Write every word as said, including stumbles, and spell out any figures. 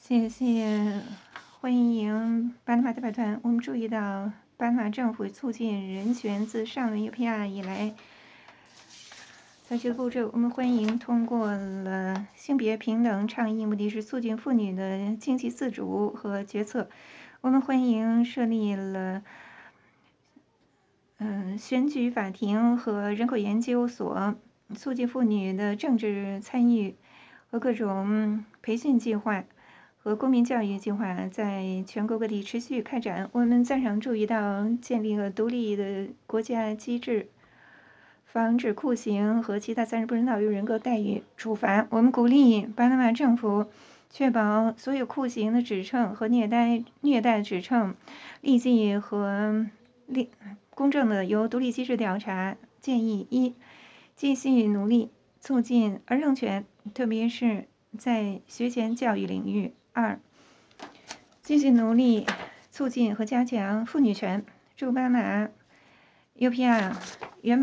谢谢，欢迎巴拿马代表团。我们注意到，巴拿马政府促进人权自上轮 U P R 以来采取的步骤，我们欢迎通过了性别平等倡议，目的是促进妇女的经济自主和决策。我们欢迎设立了嗯选举法庭和人口研究所，促进妇女的政治参与和各种培训计划和公民教育计划在全国各地持续开展。我们赞赏注意到建立了独立的国家机制，防止酷刑和其他三十不人道有人格待遇处罚。我们鼓励巴拿马政府确保所有酷刑的指称和虐待虐待指称立即和立公正的由独立机制调查。建议一，继续努力促进儿童权，特别是在学前教育领域。二，继续努力促进和加强妇女权。祝巴拿马 U P R 圆满